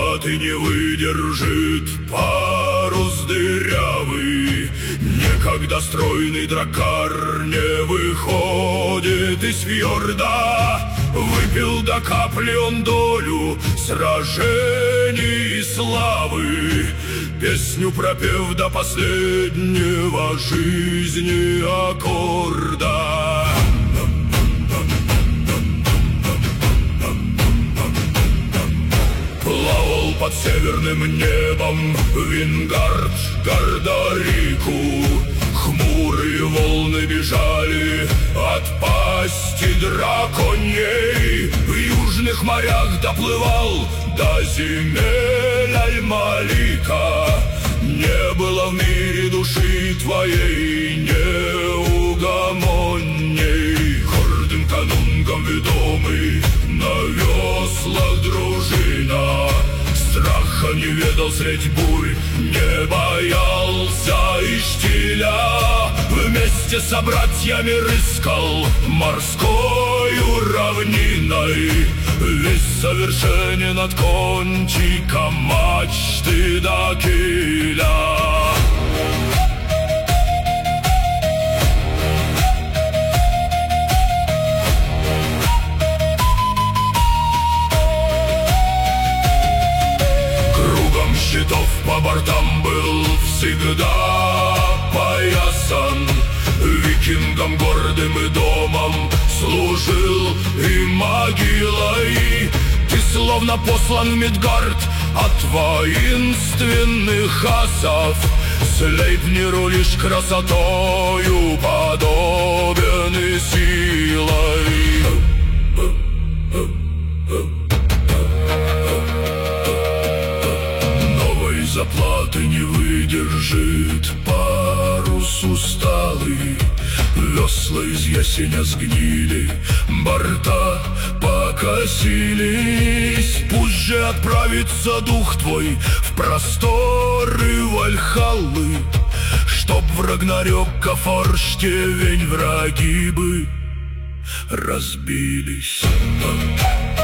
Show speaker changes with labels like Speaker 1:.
Speaker 1: заплаты не выдержит парус дырявый. Некогда стройный драккар не выходит из фьорда. Выпил до капли он долю сражений и славы, песню пропев до последнего жизни аккорда. Плавал под северным небом Вингард Гордорику. Хмурые волны бежали от пасти драконьей. В южных морях доплывал до земель Аль-Малика. Не было в мире души твоей неугомонней. Гордым канунгом ведомый на веслах дружина. Страха не ведал средь бурь, не боялся и штиля. Вместе с братьями рыскал морскою равниной. Весь совершенен от кончика мачты до киля. Щитов по бортам был всегда поясан. Викингам гордым и домом служил и могилой. Ты словно послан в Мидгард от воинственных асов. Слейпниру лишь красотою подобен и силой. Заплаты не выдержит парус усталый. Весла из ясеня сгнили, борта покосились. Пусть же отправится дух твой в просторы Вальхаллы, чтоб в Рагнарёк Кафорштевень враги бы разбились.